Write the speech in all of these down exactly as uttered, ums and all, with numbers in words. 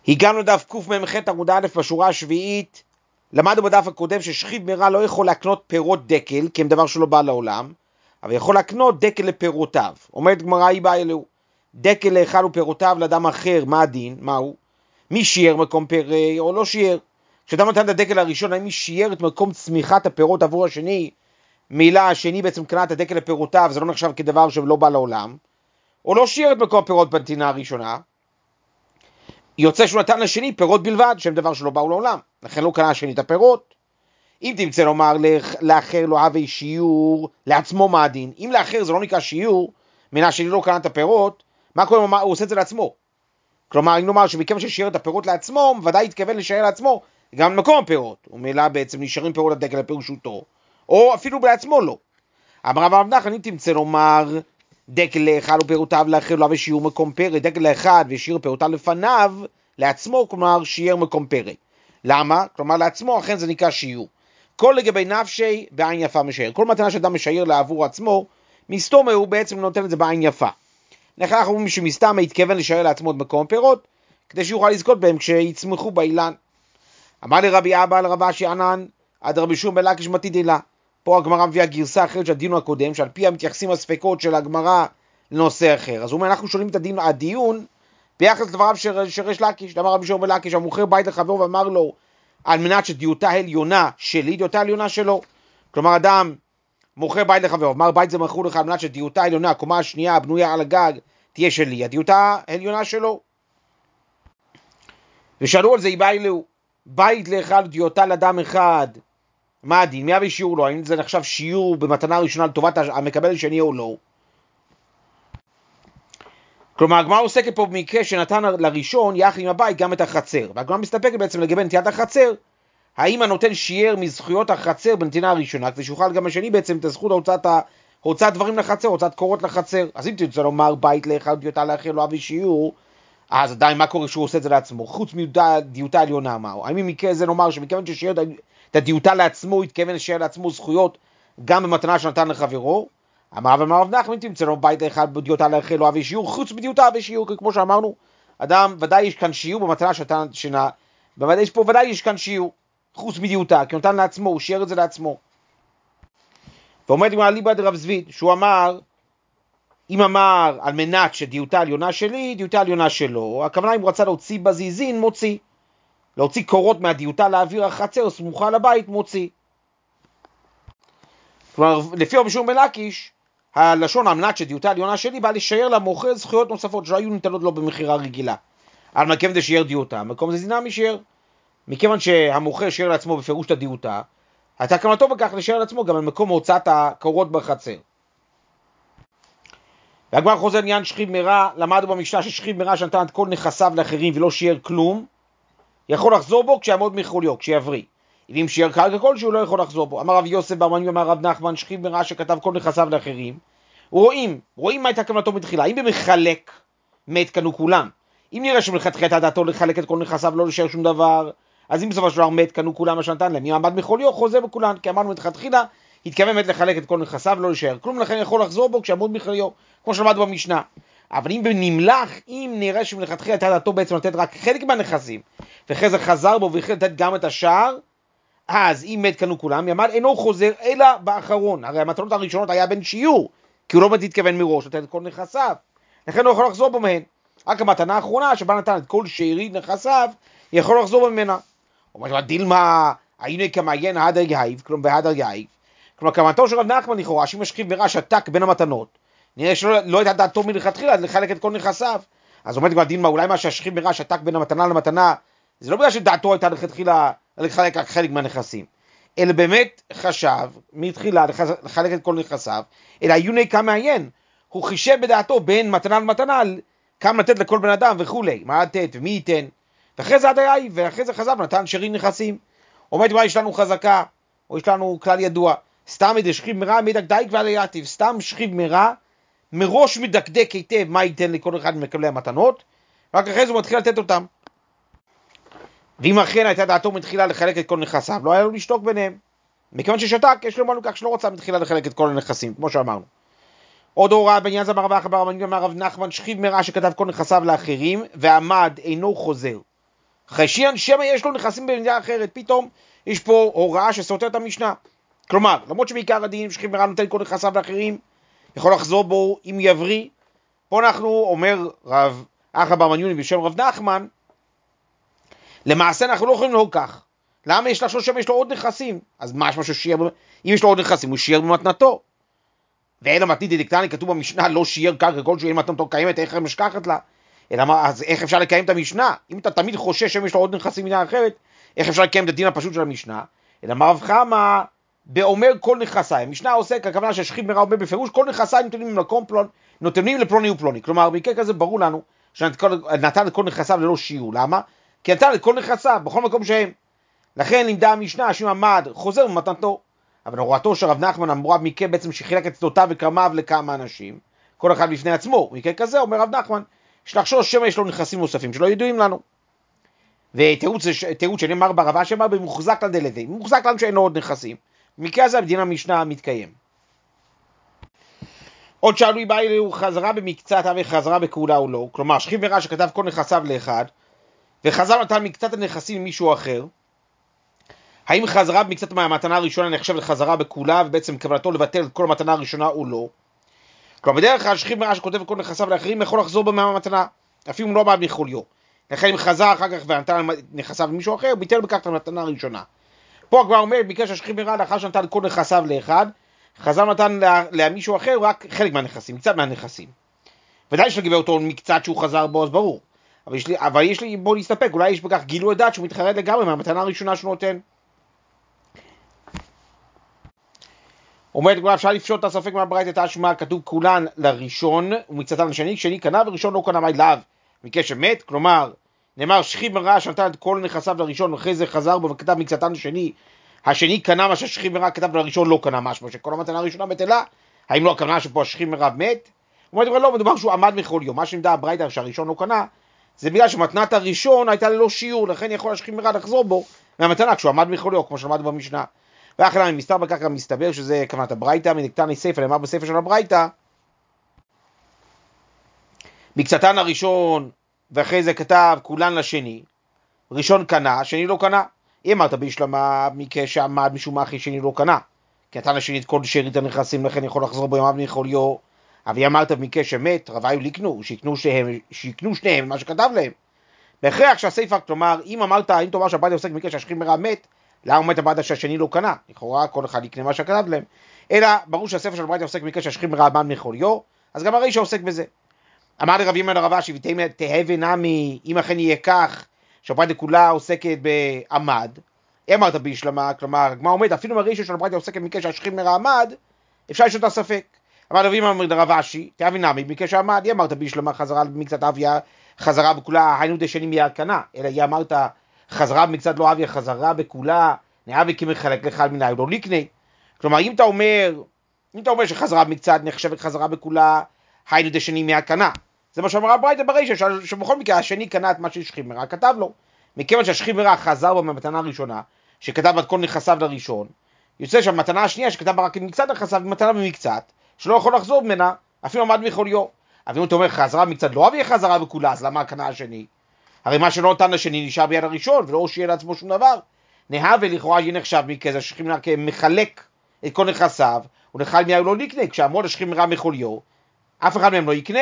הגענו לדף קמ"ח עמוד א' בשורה השביעית, למדנו בדף הקודם ששכיב מרע לא יכול להקנות פירות דקל, כי הם דבר שלא בא לעולם, אבל יכול להקנות דקל לפירותיו. אומרת גמרא היא באה אלוהו, דקל לאחד ופירותיו לאדם אחר, מה הדין? מהו? מי שיער מקום פרא או לא שיער? כשאדם נתן את הדקל הראשון, האם מי שיער את מקום צמיחת הפירות עבור השני, מילה השני בעצם קנה את הדקל לפירותיו, זה לא נחשב כדבר שלא בא לעולם, או לא שיער את מקום הפירות בנתינה הראשונה, יוצא שהוא נתן לשני פירות בלבד, שהם דבר שלא באו לעולם, לכן לא קנה השני את הפירות. אם תמצא לומר לאחר לא הווה שיעור, לעצמו מה הדין? אם לאחר זה לא נקרא שיעור, מן השני לא קנה את הפירות, מה קורה? הוא עושה את זה לעצמו. כלומר, אם נאמר שמכיוון ששיער את הפירות לעצמו, ודאי יתכוון לשער לעצמו, גם במקום הפירות, ומילא בעצם נשארים פירות הדקל לפירושותו, או אפילו בעצמו לא. אמר רב נחמן, אם תמצא לומר דקל לאחד ופירותיו לאחר לא הווה שיעור מקום פרא, דקל לאחד ושיער פירותיו לפניו, לעצמו, כלומר שיער מקום פרא. למה? כלומר לעצמו, אכן זה נקרא שיעור. כל לגבי נפשי בעין יפה משער. כל מתנה שאדם משער לעבור עצמו, מסתומה הוא בעצם נותן את זה בעין יפה. לכן אנחנו אומרים שמסתם התכוון לשער לעצמו את מקום פירות, כדי שיוכל לזכות בהם כשיצמחו באילן. אמר לרבי אבא לרב אשי ענן, עד רבי שום בן לקיש מתיד אלה. פה הגמרא מביאה גרסה אחרת של הדיון הקודם, שעל פי המתייחסים הספקות של הגמרא לנושא אחר. אז הוא אומר, אנחנו שואלים את הדין, הדיון ביחס לדבריו של, של ריש לקיש. אמר רבי שום בן לקיש, המוכר בית לחבר ואמר לו, על מנת שדיותה עליונה שלי, דיותה עליונה שלו. כלומר, אדם מוכר בית לחבר, אמר בית זה מכרו לך על מנת שדיותה עליונה, הקומה השנייה הבנויה על הגג, תהיה שלי, הדיותה עליונה שלו. ושאלו על זה, היא באה אלוהו, בית לאחד דיותה לאדם אחד, מה הדין? מי הביא שיעור לו? האם זה נחשב שיעור במתנה ראשונה לטובת המקבל השני או לא? כלומר, הגמרא עוסקת פה במקרה שנתן לראשון יחד עם הבית גם את החצר, והגמרא מסתפקת בעצם לגבי נטיית החצר, האם הנותן שיער מזכויות החצר בנתינה הראשונה, כדי שיוכל גם השני בעצם את הזכות להוצאת, הוצאת דברים לחצר, הוצאת קורות לחצר. אז אם תרצה לומר בית לאחד דיותה לאחר לא הביא שיעור, אז עדיין מה קורה שהוא עושה את זה לעצמו? חוץ מדיותה עליונה מהו? האם במקרה זה נאמר שמכיוון ששיער את הדיותה לעצמו, התכוון לשיער לעצמו זכויות גם במתנה שנתן לחברו? אמר רב אמר רב נחמן, אם תמצא לו בית לאחד דיותה לאחר לא הביא שיעור, חוץ מדיותה הביא שיעור, כמו שאמרנו, אדם ודאי יש כאן שיעור במתנה שנתן, שנה, בוודאי יש פה ודאי יש כאן שיעור חוץ מדיותה, כי הוא נתן לעצמו, הוא שיער את זה לעצמו. ועומד עם אליבא דרב זביד, שהוא אמר, אם אמר על מנת שדיותה עליונה שלי, דיותה עליונה שלו, הכוונה אם הוא רצה להוציא בזיזין, מוציא. להוציא קורות מהדיותה לאוויר החצר, סמוכה לבית, מוציא. כלומר, לפי רבי שמעון בן לקיש, הלשון המנת שדיותה עליונה שלי בא לשער למוכר זכויות נוספות שלא היו ניתנות לו במחירה רגילה. על מכיוון זה שיער דיותה, מקום זה זינה משער. מכיוון שהמוכר שיער לעצמו בפירוש את הדיותה, הייתה כוונתו בכך לשער לעצמו גם על מקום הוצאת הקורות בחצר. והגמרא חוזר לעניין שכיב מרע, למדנו במשנה ששכיב מרע שנתן את כל נכסיו לאחרים ולא שיער כלום, יכול לחזור בו כשיעמוד מחוליו, כשיבריא. אם שיער קרקע כלשהו לא יכול לחזור בו. אמר רב יוסף בר מנוי אמר רב נחמן, שכיב מרע שכתב כל נכסיו לאחרים, רואים, רואים מה הייתה כוונתו מתחילה. אם במחלק מת קנו כולם, אם נראה שמלכתחילה הייתה דעתו לחלק את כל נכסיו לא לשער שום דבר, אז אם בסופו של דבר מת קנו כולם מה שנתן להם, אם עמד מחוליו חוזר בכולן, כי אמרנו מתחילה התכוון מת לחלק את כל נכסיו לא לשער כלום, לכן יכול לחזור בו כשיעמוד מחוליו, כמו שלמדנו במשנה. אבל אם בנמלח, אם נראה שמלכתחילה הייתה דעתו בעצם לתת רק חלק מהנכסים, ואחרי זה חזר בו והחליט לתת גם את השאר, אז אם מת קנו כולם, יעמד אינו חוזר אלא באחרון. הרי המתנות הראשונות היה בין שיעור, כי הוא לא מת התכוון מראש לתת את כל נכסיו, לכן הוא יכול לחזור בו מהן. רק המתנה האחרונה שבה נתן את כל שארית נכסיו, יכול לחזור ממנה. הוא אומר, דילמה, היינו כמעיין הדר יהיב, כלומר בהדר יהיב. כלומר, כמתו של רב נחמן לכאורה, שאם השכיב מרע שתק בין המתנות, נראה שלא לא הייתה דעתו מלכתחילה לחלק את כל נכסיו. אז אומרת כבר דילמה, אולי מה שהשכיב מרע שתק בין המתנה למתנה, זה לא בגלל שדעתו הייתה לכתחילה לחלק רק חלק מהנכסים, אלא באמת חשב מתחילה לחלק את כל נכסיו, אלא היוני כמעיין, הוא חישב בדעתו בין מתנה למתנה, כמה לתת לכל בן אדם וכולי, מה לתת ומי ייתן, ואחרי זה עד היי, ואחרי זה חזב נתן שרים נכסים. אומרת מה יש לנו חזקה, או יש לנו כלל ידוע, סתם ידי שכיב מרע מדקדק ועל היתיב, סתם שכיב מרע מראש מדקדק היטב מה ייתן לכל אחד ממקבלי המתנות, רק אחרי זה הוא מתחיל לתת אותם. ואם אכן הייתה דעתו מתחילה לחלק את כל נכסיו, לא היה לו לשתוק ביניהם. מכיוון ששתק, יש לו מנו כך שלא רוצה מתחילה לחלק את כל הנכסים, כמו שאמרנו. עוד הוראה בעניין זה ברב אחר ברב מנוי אמר רב נחמן, שכיב מרע שכתב כל נכסיו לאחרים, ועמד אינו חוזר. חשיין שמא יש לו נכסים במדינה אחרת, פתאום יש פה הוראה שסותר את המשנה. כלומר, למרות שבעיקר הדין שכיב מרע נותן כל נכסיו לאחרים, יכול לחזור בו אם יבריא. פה אנחנו, אומר רב אחא בר מניוני בשם רב נחמן, למעשה אנחנו לא יכולים לנהוג כך. למה יש לחשוב שיש לו עוד נכסים? אז מה משהו שיער, אם יש לו עוד נכסים, הוא שיער במתנתו. ואין המתנית דקטני, כתוב במשנה, לא שיער קרקע כלשהו, אם מתנתו קיימת, איך הם משכחת לה? אלא מה, אז איך אפשר לקיים את המשנה? אם אתה תמיד חושש שיש לו עוד נכסים מדינה אחרת, איך אפשר לקיים את הדין הפשוט של המשנה? אלא מה רב חמא באומר כל נכסי. המשנה עוסק, הכוונה ששכיב מרע אומר בפירוש, כל נכסי נותנים למקום פלוני, נותנים לפלוני ופלוני. כלומר, במקרה כזה ברור לנו שנתן את כל נכסיו ללא שיעור. למה? כי נתן את כל נכסיו בכל מקום שהם. לכן לימדה המשנה שאם עמד חוזר במתנתו. אבל הוראתו של רב נחמן אמרה במקרה בעצם שחילק את שדותיו וקרמיו לכמה אנשים, כל אחד בפני עצמו. במקרה כזה אומר רב נחמן, יש לחשוב שמא יש לו נכסים נוספים שלא ידועים לנו. ותירוץ שנאמר ברבה שאמר במוחזק לדלתי, מוחזק לנו שאין לו עוד נכסים. במקרה הזה בדין המשנה מתקיים. עוד שאלו אם הוא חזרה במקצת וחזרה בכולה או לא. כלומר, שכיב מרע שכתב כל נכסיו לאחד וחזר נתן מקצת הנכסים למישהו אחר, האם חזרה במקצת מהמתנה הראשונה נחשב לחזרה בכולה ובעצם כוונתו לבטל את כל המתנה הראשונה או לא? כלומר, בדרך כלל שכיב מרע שכותב כל נכסיו לאחרים יכול לחזור בה מהמתנה, אפילו אם לא בא מחוליו. לכן אם חזר אחר כך ונתן נכסיו למישהו אחר, ביטל בכך את המתנה הראשונה. פה הגמרא אומרת, ביקש השכיב מרע לאחר שנתן כל נכסיו לאחד, חזר נתן למישהו אחר רק חלק מהנכסים, קצת מהנכסים. ודאי יש לגבי אותו מקצת שהוא חזר בו, אז ברור. אבל יש לי, אבל יש לי בוא להסתפק, אולי יש בכך גילוי דעת שהוא מתחרד לגמרי מהמתנה הראשונה שהוא נותן. אומרת כבר אפשר לפשוט את הספק מהברייתא את השמה, כתוב כולן לראשון ומקצתן לשני, שני קנה וראשון לא קנה מאי לאו מקשר מת. כלומר, נאמר שכיב מרע שנתן את כל נכסיו לראשון ואחרי זה חזר בו וכתב מקצתן לשני, השני קנה מה ששכיב מרע כתב לראשון לא קנה משהו, שכל המתנה הראשונה בטלה. האם לא הכוונה שפה השכיב מרע מת? אומרת כבר לא, מדובר שהוא עמד מכל יום. מה שנדע הברייתא שהראשון לא קנה זה בגלל שמתנת הראשון הייתה ללא שיעור, לכן יכול השכיב מרע לחזור בו מהמתנה כשהוא עמד מכל יום, כמו שלמדנו במשנה. ואחרי למה מסתבר בכך גם מסתבר שזה כוונת הברייתא, מדקתני ספר, נאמר בספר של הברייתא, מקצתן הראשון ואחרי זה כתב כולן לשני, ראשון קנה, שני לא קנה. אם אמרת בישלמה מקרה שעמד משום אחי שני לא קנה, כי נתן לשני את כל שארית הנכסים, לכן יכול לחזור בו ימיו מחוליו. אבל אמרת במקרה שמת, רוויו לקנו, שיקנו שניהם, שיקנו שניהם מה שכתב להם. בהכרח שהספר, כלומר, אם אמרת, אם תאמר שהברייתא עוסק במקרה שהשכיב מרע מת, למה אומרת הברייתא שהשני לא קנה? לכאורה כל אחד יקנה מה שכתב להם. אלא ברור שהספר של הברייתא עוסק במקרה שהשכיב מרע עמד מחוליו, אז גם הרישא עוסק בזה. אמר לרב ימין לרב אשי, תהווה נמי, אם אכן יהיה כך, שהברייתא כולה עוסקת בעמד, אמרת בישלמה, כלומר, הגמרא אומרת, אפילו מהרישא של הברייתא עוסקת במקרה שהשכיב מרע עמד, אפשר לשאול את הספק. אמר רב ימין לרב אשי, תהווה נמי, במקרה שעמד, אמרת בישלמה, חזרה במקצת אביה, חזרה בכולה, היינו דשני מיד קנה, אלא היא אמרת, חזרה במקצת לא אביה, חזרה בכולה, נאבי כמחלק לך על מנהי, לא לקנה. כלומר, אם אתה אומר, אם אתה אומר שחזרה במקצת נחשבת חזרה בכולה, היינו דשני מיד קנה. זה מה שאמרה הברייתא ברישא, שבכל מקרה השני קנה את מה ששכיב מרע כתב לו. מכיוון שהשכיב מרע חזר בו מהמתנה הראשונה, שכתב את כל נכסיו לראשון, יוצא שהמתנה השנייה שכתב בה רק מקצת נכסיו, מתנה במקצת, שלא יכול לחזור ממנה, אפילו עמד מחוליו. אבל אם אתה אומר חזרה במקצת לא אביה חזרה בכולה, אז למה הקנה השני? הרי מה שלא נתן לשני נשאר ביד הראשון, ולא שיהיה לעצמו שום דבר. נהווה לכאורה יהיה נחשב מכזה ששכיב מרע מחלק את כל נכסיו, ונחל מיהו לא לקנה, כשאמרו לשכיב מרע מחוליו, אף אחד מהם לא יקנה.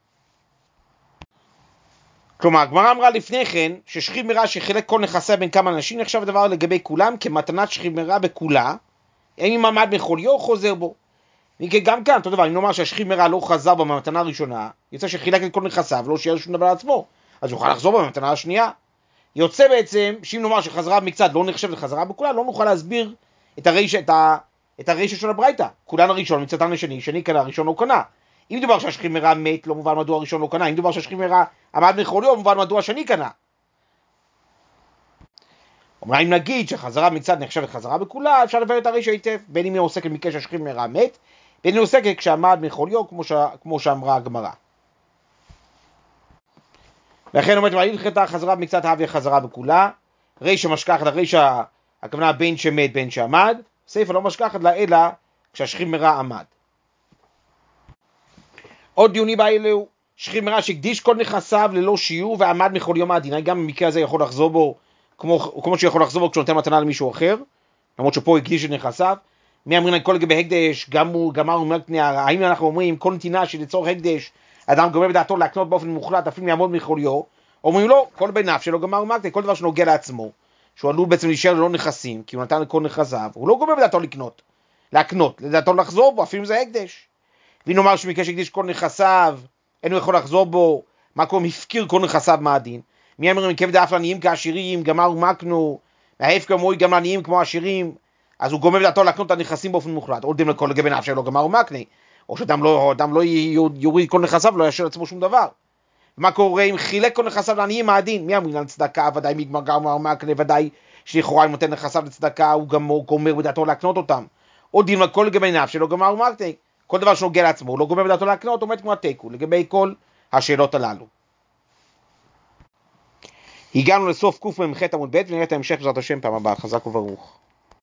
כלומר, הגמרא אמרה לפני כן, ששכיב מרע שחילק כל נכסיה בין כמה אנשים, נחשב הדבר לגבי כולם כמתנת שכיב מרע בכולה, אם עמד מחוליו חוזר בו. גם כאן, אותו דבר, אם נאמר שהשכיב מרע לא חזר בו מהמתנה הראשונה, יוצא שחילק את כל נכסיו, לא שיהיה שום דבר לעצמו, אז יוכל לחזור בו מהמתנה השנייה. יוצא בעצם, שאם נאמר שחזרה במקצת לא נחשב לחזרה בכולה, לא נוכל להסביר את הרישא, את ה... את הרישא של הברייתא. כולן הראשון, מקצתן לשני, שני קנה, הראשון לא קנה. אם דובר שהשכיב מרע מת, לא מובן מדוע הראשון לא קנה. אם דובר שהשכיב מרע עמד מחוליו, מובן מדוע השני קנה. אומרים, אם נגיד שחזרה מקצת נחשבת חזרה בכולה, אפשר לבאר את הרישא היטב, בין אם היא עוסקת במקרה שהשכיב מרע מת, בין אם היא עוסקת כשעמד מחוליו, כמו, ש... כמו שאמרה הגמרא. לכן אומרת, והלכתה חזרה במקצת הווה חזרה בכולה, רישא משכחת לרישא, הכוונה בין שמת בין שעמד, ספר לא משכחת לה אלא כשהשכיב מרע עמד. עוד דיוני באלו, שכיב מרע שהקדיש כל נכסיו ללא שיעור ועמד מכל יום הדין, גם במקרה הזה יכול לחזור בו, כמו, כמו שיכול לחזור בו כשנותן מתנה למישהו אחר, למרות שפה הקדיש את נכסיו. מי אמרין כל לגבי הקדש, גם הוא גמר ומקנה, האם אנחנו אומרים כל נתינה שלצורך הקדש, אדם גומר בדעתו להקנות באופן מוחלט, אפילו יעמוד מחוליו, אומרים לו, כל בנף שלו גמר ומקנה, כל דבר שנוגע לעצמו, שהוא עלול בעצם להישאר ללא נכסים, כי הוא נתן לכל נכסיו, הוא לא גומר בדעתו לקנות, להקנות, לדעתו לחזור בו, אפילו זה הקדש. ואם נאמר שמקרה שהקדיש כל נכסיו, אין הוא יכול לחזור בו, מה קוראים, הפקיר כל נכסיו מהדין. מי אמרים, כבד אף לעניים כעשירים, גמר ומקנו, ההפקר מוי גם לעניים כמו עשירים, אז הוא גומר בדעתו להקנות את הנכסים באופן מוחלט, או דם לכל לגבי נף שלו גמר ומקנה, או שאדם לא, אדם לא יוריד כל נכסיו, לא ישאיר לעצמו שום דבר. מה קורה אם חילק כל נכסיו לעניים מהדין? מי אמרים על צדקה, ודאי מי גמר ומקנה, ודאי שלכאורה אם נותן נכסיו לצדקה, הוא גם גומר בדעתו להקנות אותם. או דין לכל לגבי נף שלו גמר ומקנה, כל דבר שנוגע לעצמו, הוא לא גומר בדעתו להקנות, עומד כמו התיקו, לגבי כל השאלות הללו. הגענו לסוף קוף ממחת עמוד ב' ונראה את ההמשך בעזרת השם פעם הבאה. חזק וברוך.